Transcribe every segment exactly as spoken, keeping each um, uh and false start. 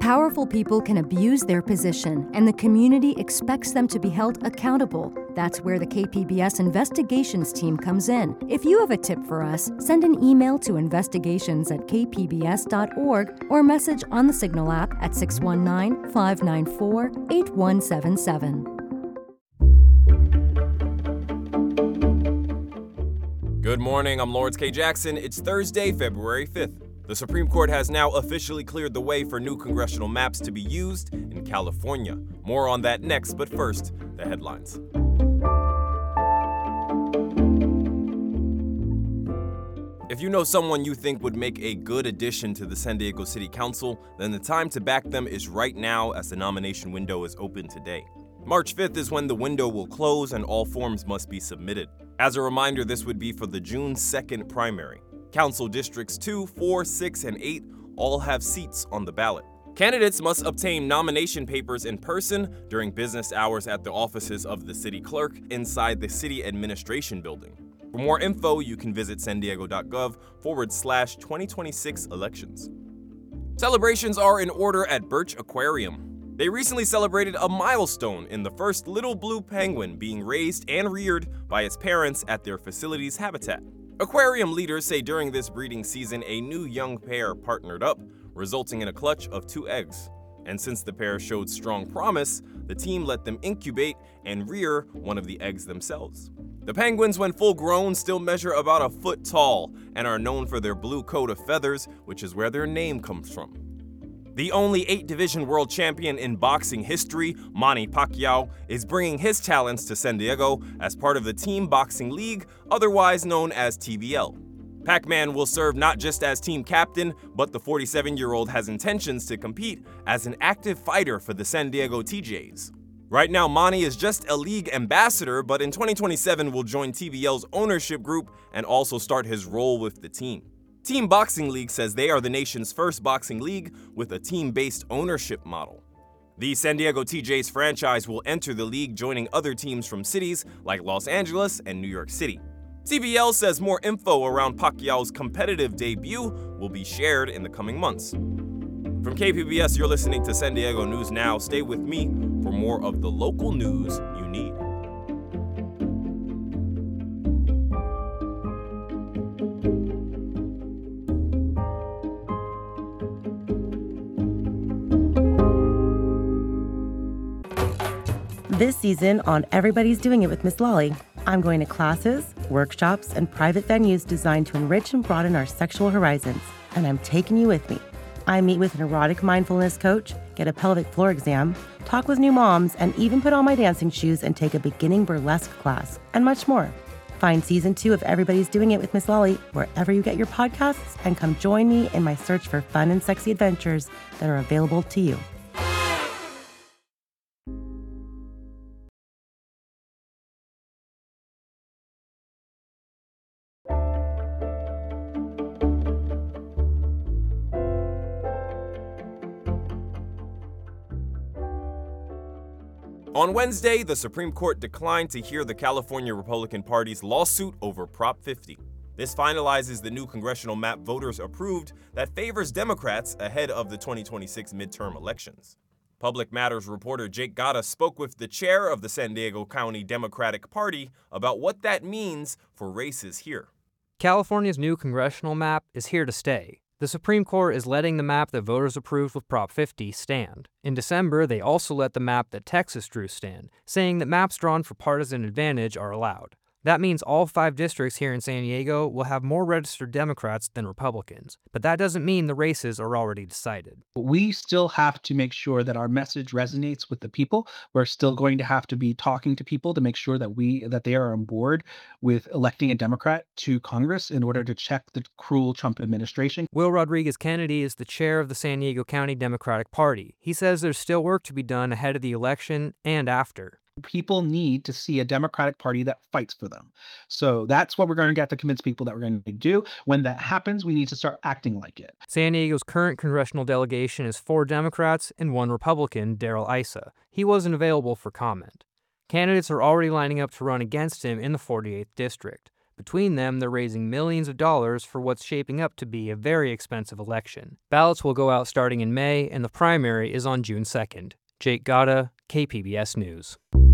Powerful people can abuse their position, and the community expects them to be held accountable. That's where the K P B S investigations team comes in. If you have a tip for us, send an email to investigations at k p b s dot org or message on the Signal app at six one nine, five nine four, eight one seven seven. Good morning, I'm Lawrence K. Jackson. It's Thursday, February fifth. The Supreme Court has now officially cleared the way for new congressional maps to be used in California. More on that next, but first, the headlines. If you know someone you think would make a good addition to the San Diego City Council, then the time to back them is right now, as the nomination window is open today. March fifth is when the window will close and all forms must be submitted. As a reminder, this would be for the June second primary. Council Districts two, four, six, and eight all have seats on the ballot. Candidates must obtain nomination papers in person during business hours at the offices of the city clerk inside the city administration building. For more info, you can visit san diego dot gov forward slash twenty twenty-six elections. Celebrations are in order at Birch Aquarium. They recently celebrated a milestone in the first little blue penguin being raised and reared by its parents at their facility's habitat. Aquarium leaders say during this breeding season, a new young pair partnered up, resulting in a clutch of two eggs. And since the pair showed strong promise, the team let them incubate and rear one of the eggs themselves. The penguins, when full grown, still measure about a foot tall and are known for their blue coat of feathers, which is where their name comes from. The only eight-division world champion in boxing history, Manny Pacquiao, is bringing his talents to San Diego as part of the Team Boxing League, otherwise known as T B L. Pac-Man will serve not just as team captain, but the forty-seven-year-old has intentions to compete as an active fighter for the San Diego T Js. Right now, Manny is just a league ambassador, but in twenty twenty-seven will join T B L's ownership group and also start his role with the team. Team Boxing League says they are the nation's first boxing league with a team-based ownership model. The San Diego T Js franchise will enter the league, joining other teams from cities like Los Angeles and New York City. T B L says more info around Pacquiao's competitive debut will be shared in the coming months. From K P B S, you're listening to San Diego News Now. Stay with me for more of the local news you need. This season on Everybody's Doing It with Miss Lolly, I'm going to classes, workshops, and private venues designed to enrich and broaden our sexual horizons, and I'm taking you with me. I meet with an erotic mindfulness coach, get a pelvic floor exam, talk with new moms, and even put on my dancing shoes and take a beginning burlesque class, and much more. Find season two of Everybody's Doing It with Miss Lolly wherever you get your podcasts, and come join me in my search for fun and sexy adventures that are available to you. On Wednesday, the Supreme Court declined to hear the California Republican Party's lawsuit over Prop fifty. This finalizes the new congressional map voters approved that favors Democrats ahead of the twenty twenty-six midterm elections. Public Matters reporter Jake Gatta spoke with the chair of the San Diego County Democratic Party about what that means for races here. California's new congressional map is here to stay. The Supreme Court is letting the map that voters approved with Prop fifty stand. In December, they also let the map that Texas drew stand, saying that maps drawn for partisan advantage are allowed. That means all five districts here in San Diego will have more registered Democrats than Republicans, but that doesn't mean the races are already decided. We still have to make sure that our message resonates with the people. We're still going to have to be talking to people to make sure that we that they are on board with electing a Democrat to Congress in order to check the cruel Trump administration. Will Rodriguez Kennedy is the chair of the San Diego County Democratic Party. He says there's still work to be done ahead of the election and after. People need to see a Democratic Party that fights for them. So that's what we're going to get to convince people that we're going to do. When that happens, we need to start acting like it. San Diego's current congressional delegation is four Democrats and one Republican, Darrell Issa. He wasn't available for comment. Candidates are already lining up to run against him in the forty-eighth district. Between them, they're raising millions of dollars for what's shaping up to be a very expensive election. Ballots will go out starting in May, and the primary is on June second. Jake Gata, K P B S News.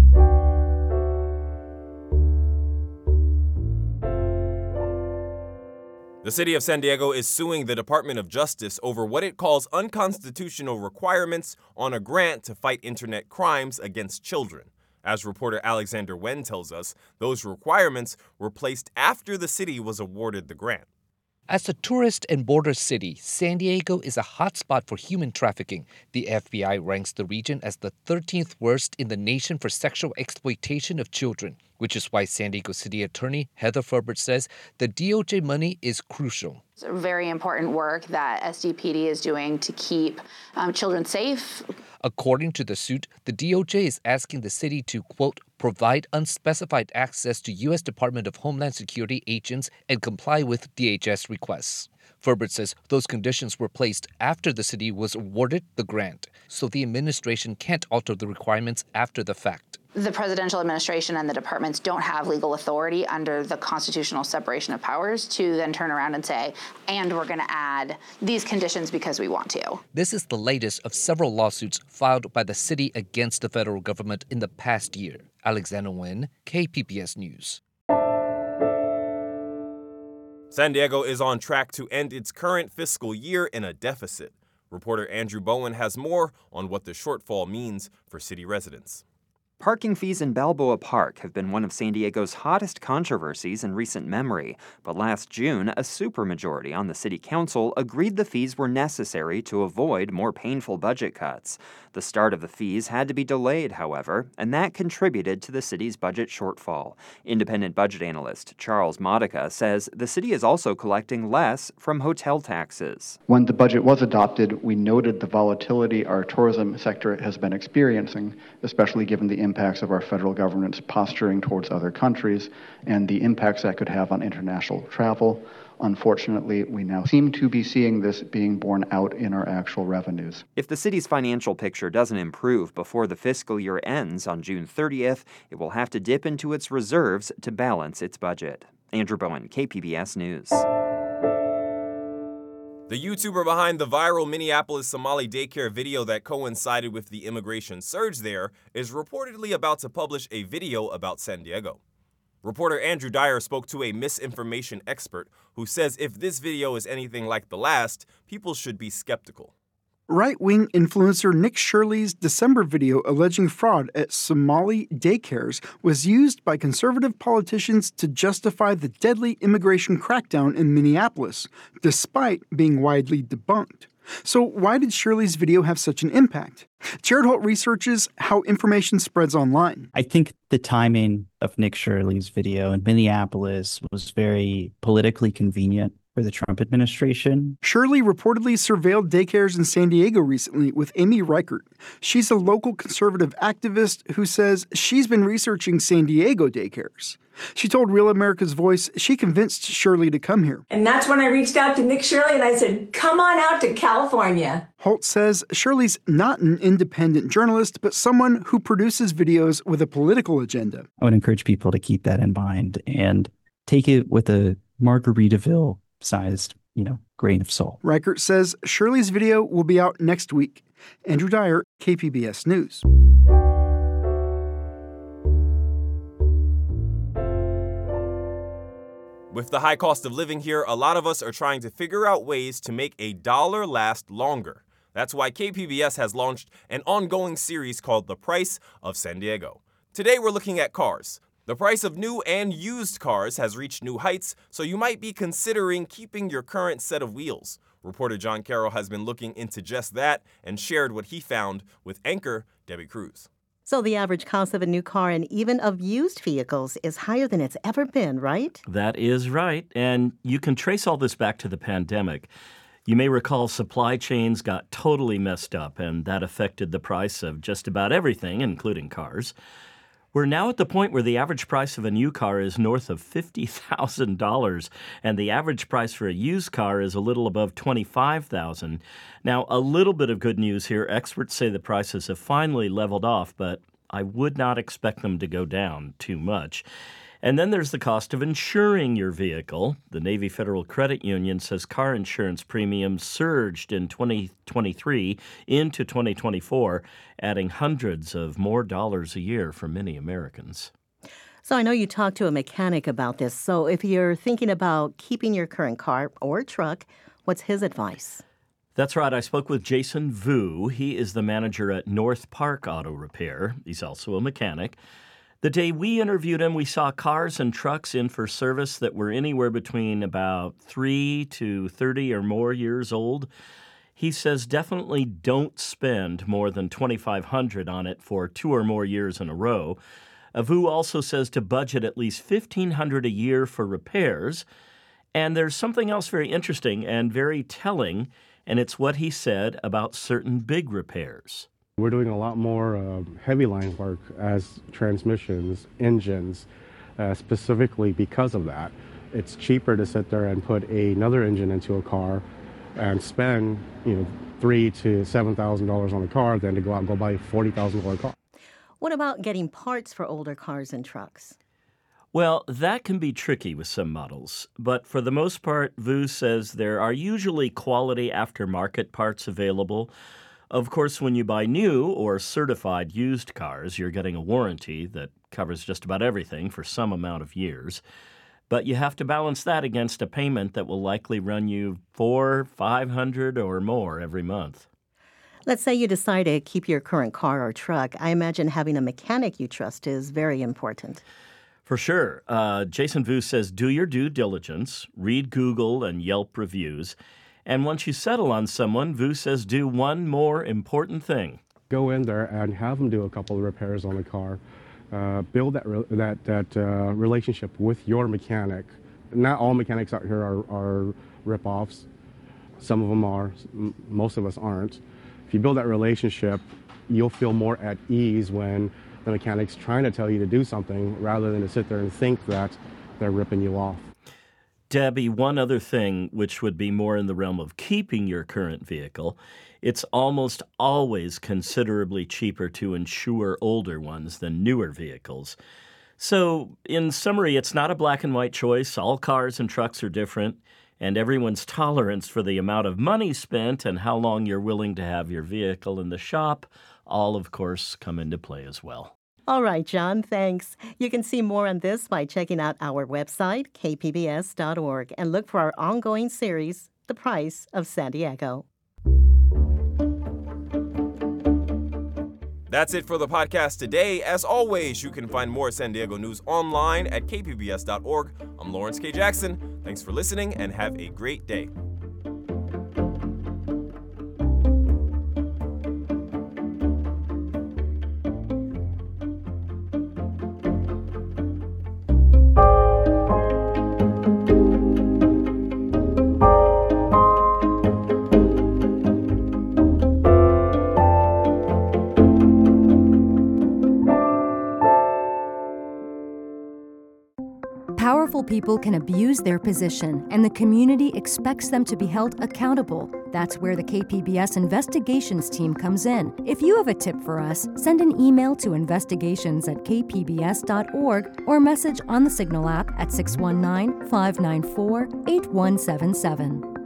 The city of San Diego is suing the Department of Justice over what it calls unconstitutional requirements on a grant to fight internet crimes against children. As reporter Alexander Wen tells us, those requirements were placed after the city was awarded the grant. As a tourist and border city, San Diego is a hotspot for human trafficking. The F B I ranks the region as the thirteenth worst in the nation for sexual exploitation of children, which is why San Diego City Attorney Heather Ferbert says the D O J money is crucial. It's very important work that S D P D is doing to keep um, children safe. According to the suit, the D O J is asking the city to, quote, provide unspecified access to U S Department of Homeland Security agents and comply with D H S requests. Ferbert says those conditions were placed after the city was awarded the grant, so the administration can't alter the requirements after the fact. The presidential administration and the departments don't have legal authority under the constitutional separation of powers to then turn around and say, and we're going to add these conditions because we want to. This is the latest of several lawsuits filed by the city against the federal government in the past year. Alexander Wen, K P B S News. San Diego is on track to end its current fiscal year in a deficit. Reporter Andrew Bowen has more on what the shortfall means for city residents. Parking fees in Balboa Park have been one of San Diego's hottest controversies in recent memory, but last June, a supermajority on the city council agreed the fees were necessary to avoid more painful budget cuts. The start of the fees had to be delayed, however, and that contributed to the city's budget shortfall. Independent budget analyst Charles Modica says the city is also collecting less from hotel taxes. When the budget was adopted, we noted the volatility our tourism sector has been experiencing, especially given the impacts of our federal government's posturing towards other countries and the impacts that could have on international travel. Unfortunately, we now seem to be seeing this being borne out in our actual revenues. If the city's financial picture doesn't improve before the fiscal year ends on June thirtieth, it will have to dip into its reserves to balance its budget. Andrew Bowen, K P B S News. The YouTuber behind the viral Minneapolis Somali daycare video that coincided with the immigration surge there is reportedly about to publish a video about San Diego. Reporter Andrew Dyer spoke to a misinformation expert who says if this video is anything like the last, people should be skeptical. Right-wing influencer Nick Shirley's December video alleging fraud at Somali daycares was used by conservative politicians to justify the deadly immigration crackdown in Minneapolis, despite being widely debunked. So why did Shirley's video have such an impact? Jared Holt researches how information spreads online. I think the timing of Nick Shirley's video in Minneapolis was very politically convenient for the Trump administration. Shirley reportedly surveilled daycares in San Diego recently with Amy Reichert. She's a local conservative activist who says she's been researching San Diego daycares. She told Real America's Voice she convinced Shirley to come here. And that's when I reached out to Nick Shirley and I said, come on out to California. Holt says Shirley's not an independent journalist, but someone who produces videos with a political agenda. I would encourage people to keep that in mind and take it with a Margaritaville sized, you know, grain of salt. Reichert says Shirley's video will be out next week. Andrew Dyer, K P B S News. With the high cost of living here, a lot of us are trying to figure out ways to make a dollar last longer. That's why K P B S has launched an ongoing series called The Price of San Diego. Today we're looking at cars. The price of new and used cars has reached new heights, so you might be considering keeping your current set of wheels. Reporter John Carroll has been looking into just that and shared what he found with anchor Debbie Cruz. So the average cost of a new car and even of used vehicles is higher than it's ever been, right? That is right, and you can trace all this back to the pandemic. You may recall supply chains got totally messed up, and that affected the price of just about everything, including cars. We're now at the point where the average price of a new car is north of fifty thousand dollars, and the average price for a used car is a little above twenty-five thousand dollars. Now, a little bit of good news here. Experts say the prices have finally leveled off, but I would not expect them to go down too much. And then there's the cost of insuring your vehicle. The Navy Federal Credit Union says car insurance premiums surged in twenty twenty-three into twenty twenty-four, adding hundreds of more dollars a year for many Americans. So I know you talked to a mechanic about this. So if you're thinking about keeping your current car or truck, what's his advice? That's right. I spoke with Jason Vu. He is the manager at North Park Auto Repair. He's also a mechanic. The day we interviewed him, we saw cars and trucks in for service that were anywhere between about three to thirty or more years old. He says definitely don't spend more than twenty-five hundred dollars on it for two or more years in a row. Vu also says to budget at least fifteen hundred dollars a year for repairs. And there's something else very interesting and very telling, and it's what he said about certain big repairs. We're doing a lot more uh, heavy line work as transmissions, engines, uh, specifically because of that. It's cheaper to sit there and put another engine into a car and spend, you know, three to seven thousand dollars on a car than to go out and go buy a forty thousand dollar car. What about getting parts for older cars and trucks? Well, that can be tricky with some models, but for the most part, Vu says there are usually quality aftermarket parts available. Of course, when you buy new or certified used cars, you're getting a warranty that covers just about everything for some amount of years. But you have to balance that against a payment that will likely run you four, five hundred or more every month. Let's say you decide to keep your current car or truck. I imagine having a mechanic you trust is very important. For sure. Uh, Jason Vu says do your due diligence, read Google and Yelp reviews, and once you settle on someone, Vu says do one more important thing. Go in there and have them do a couple of repairs on the car. Uh, build that re- that that uh, relationship with your mechanic. Not all mechanics out here are, are rip-offs. Some of them are. M- most of us aren't. If you build that relationship, you'll feel more at ease when the mechanic's trying to tell you to do something rather than to sit there and think that they're ripping you off. Debbie, one other thing which would be more in the realm of keeping your current vehicle, it's almost always considerably cheaper to insure older ones than newer vehicles. So, in summary, it's not a black and white choice. All cars and trucks are different, and everyone's tolerance for the amount of money spent and how long you're willing to have your vehicle in the shop all, of course, come into play as well. All right, John, thanks. You can see more on this by checking out our website, k p b s dot org, and look for our ongoing series, The Price of San Diego. That's it for the podcast today. As always, you can find more San Diego news online at k p b s dot org. I'm Lawrence K. Jackson. Thanks for listening and have a great day. Powerful people can abuse their position, and the community expects them to be held accountable. That's where the K P B S investigations team comes in. If you have a tip for us, send an email to investigations at k p b s dot org or message on the Signal app at six one nine, five nine four, eight one seven seven.